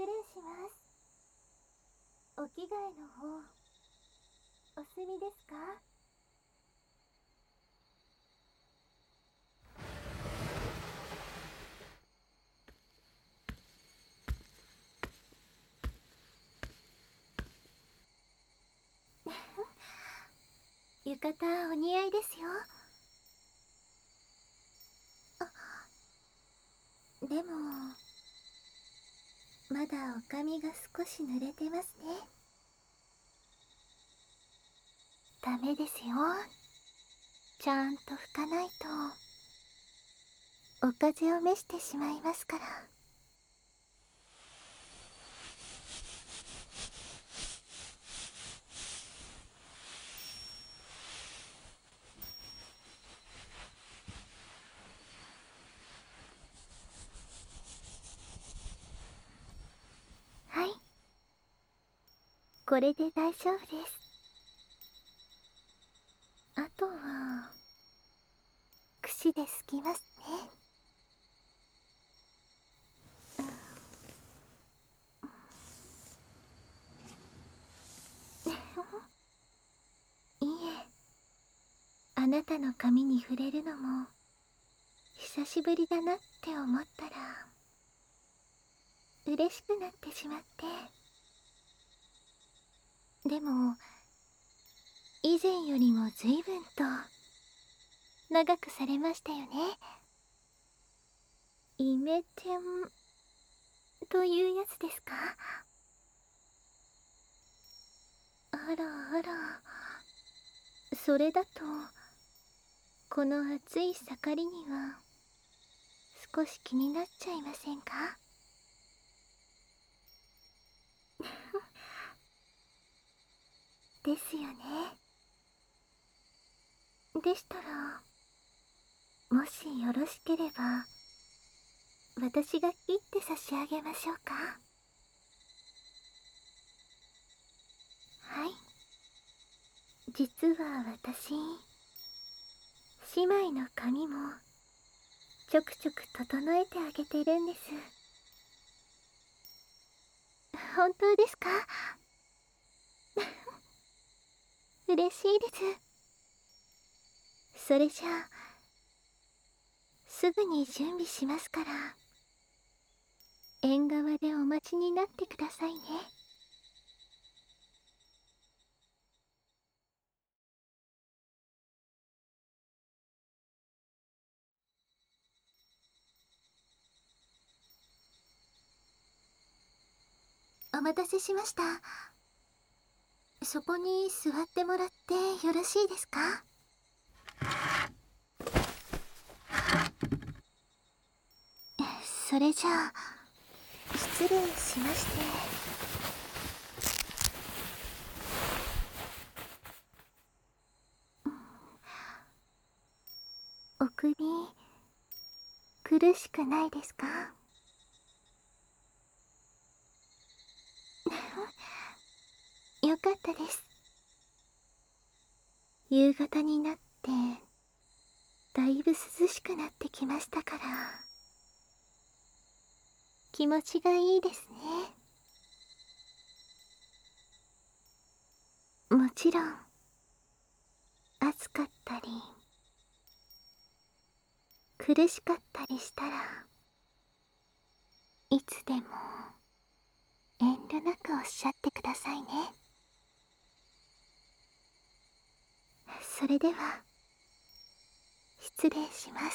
失礼します。お着替えの方、お済みですか？浴衣お似合いですよ。でも、まだお髪が少し濡れてますね。ダメですよ。ちゃんと拭かないと、お風邪を召してしまいますから。はい。これで大丈夫です。あとは、櫛ですきますね。いいえ、あなたの髪に触れるのも久しぶりだなって思ったら嬉しくなってしまって。でも以前よりも随分と長くされましたよね。イメチェンというやつですか？あらあら、それだとこの暑い盛りには少し気になっちゃいませんか？ですよね。でしたら、もしよろしければ私が切って差し上げましょうか？はい。実は私、姉妹の髪もちょくちょく整えてあげてるんです。本当ですか？嬉しいです。それじゃあすぐに準備しますから、縁側でお待ちになってくださいね。お待たせしました。そこに座ってもらってよろしいですか？それじゃあ失礼しまして。お首苦しくないですか？よかったです。夕方になってだいぶ涼しくなってきましたから、気持ちがいいですね。もちろん暑かったり苦しかったりしたらいつでも遠慮なくおっしゃってくださいね。それでは失礼します。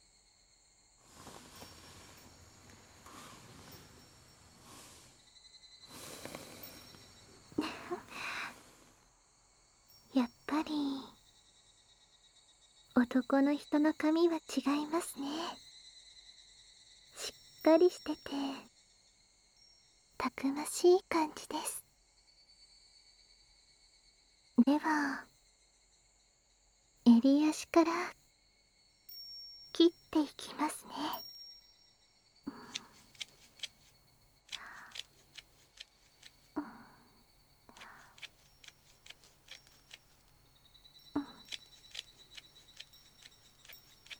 やっぱり男の人の髪は違いますね。しっかりしててたくましい感じです。では襟足から切っていきますね。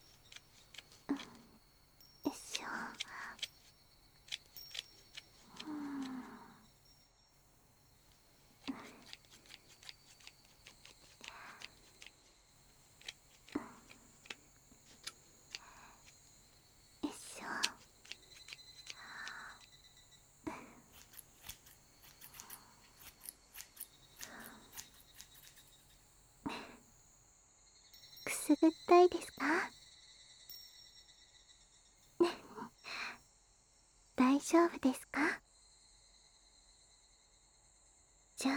よいしょ。 くすぐったいですか？大丈夫ですか？じゃ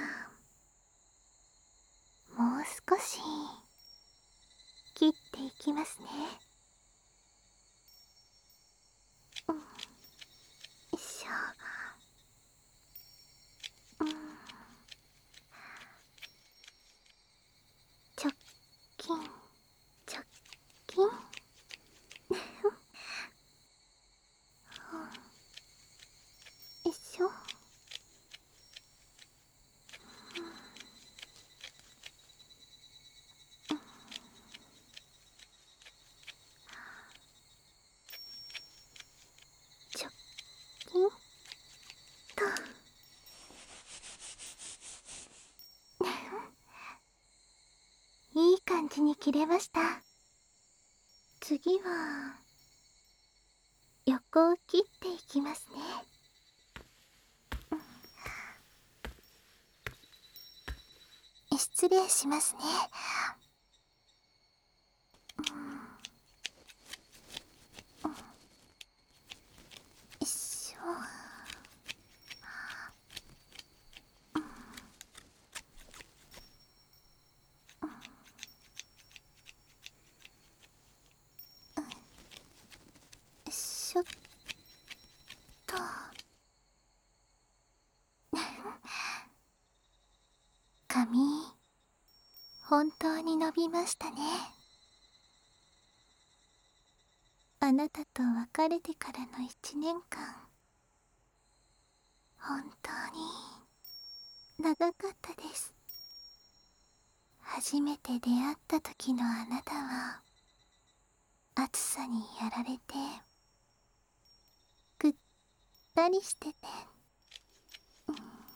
あもう少し切っていきますね。よいしょ。チョッキンチョッキン。よいしょ。チョッキンと。いい感じに切れました。次は横を切っていきますね。失礼しますね。よいしょ。よいしょっと。髪本当に伸びましたね。あなたと別れてからの1年間、本当に長かったです。初めて出会った時のあなたは暑さにやられてぐったりしてて、よ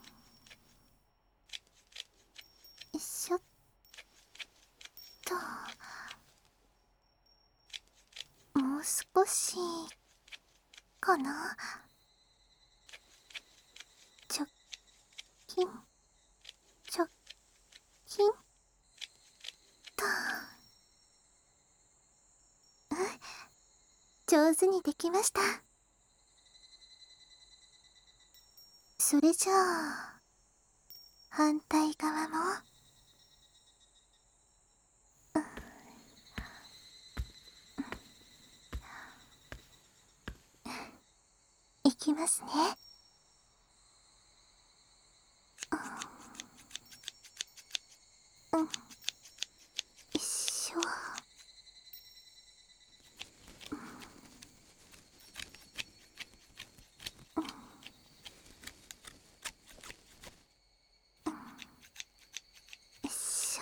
いしょっと。もう少しかな。チョッキンチョッキンと。上手にできました。それじゃあ反対側も。いきますね。よいしょ。よいしょ。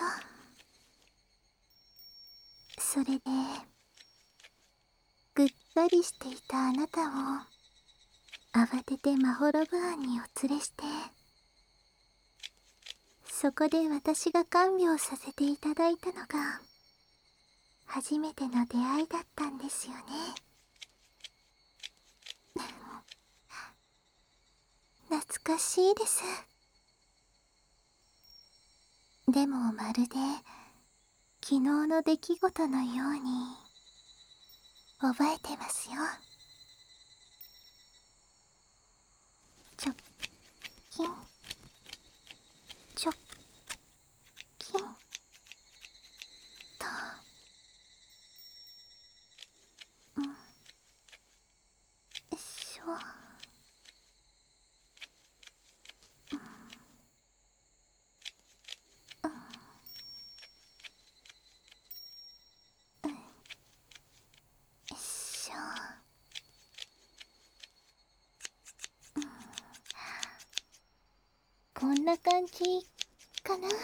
それでぐったりしていたあなたを慌ててまほろぶ庵にお連れして、そこで私が看病させていただいたのが初めての出会いだったんですよね。懐かしいです。でもまるで昨日の出来事のように覚えてますよ。チョッキンチョッキンと。よいしょ。よいしょ。こんな感じかな。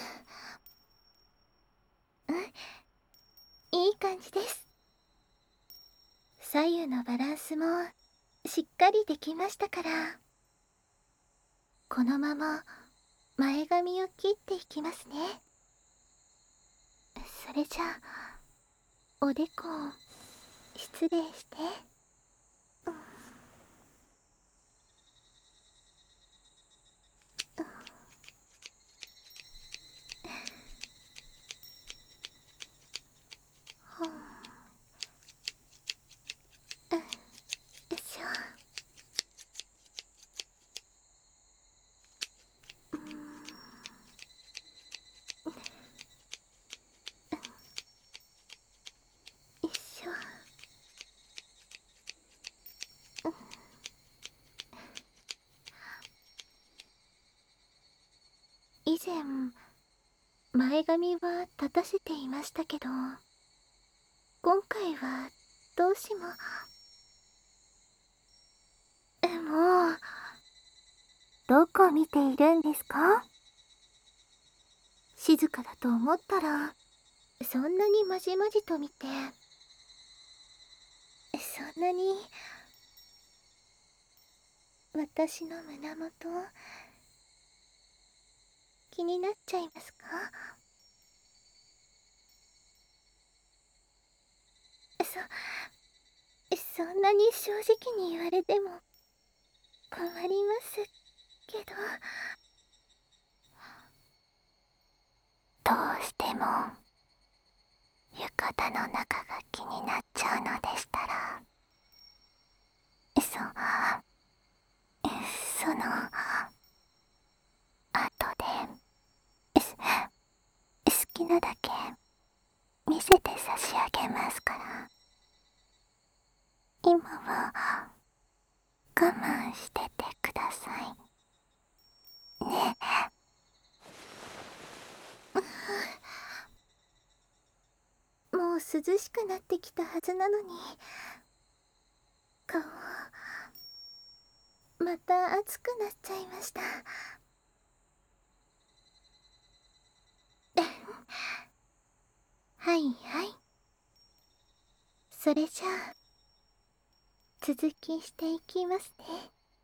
いい感じです。左右のバランスもしっかりできましたから、このまま前髪を切っていきますね。それじゃあおでこ失礼して。 前前髪は立たせていましたけど、今回はどうしも。もう、どこ見ているんですか？静かだと思ったらそんなにまじまじと見て、そんなに私の胸元気になっちゃいますか？そんなに正直に言われても困りますけど。どうしても浴衣の中が気になっちゃうのでしたら、その後です好きなだけ見せて差し上げますから、今は我慢しててくださいね。もう涼しくなってきたはずなのに、顔また熱くなっちゃいました。はいはい、それじゃあ続きしていきますね。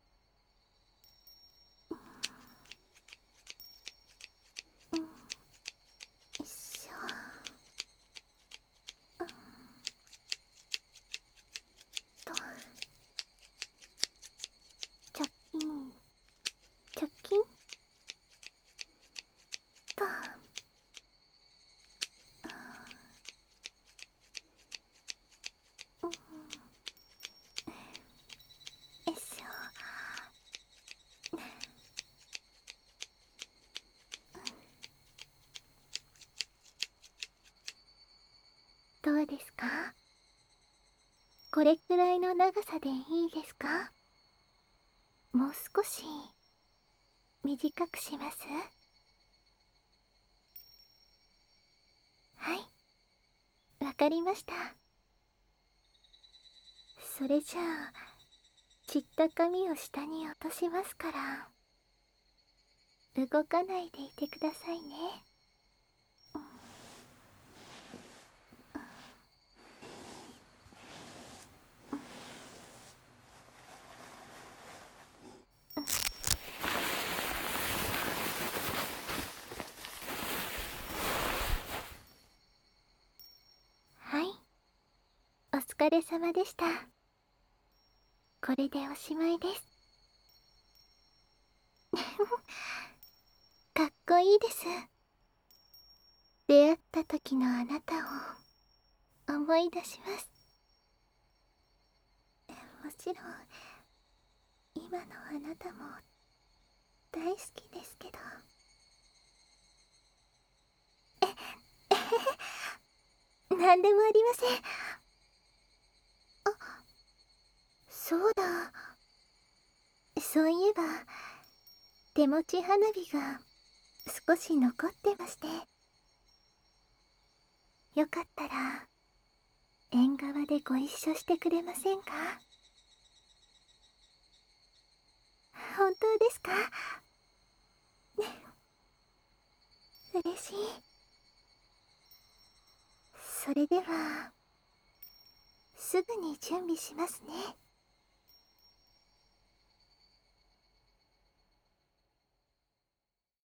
よいしょ。とチョキンチョキンと。よいしょ。どうですか？これくらいの長さでいいですか？もう少し短くします？はい、わかりました。それじゃあ散った髪を下に落としますから、動かないでいてくださいね。はい、お疲れ様でした。これでおしまいです。かっこいいです。出会った時のあなたを思い出します。もちろん今のあなたも大好きですけど。なんでもありません。そうだ、そういえば手持ち花火が少し残ってまして、よかったら縁側でご一緒してくれませんか？本当ですか？嬉しい。それではすぐに準備しますね。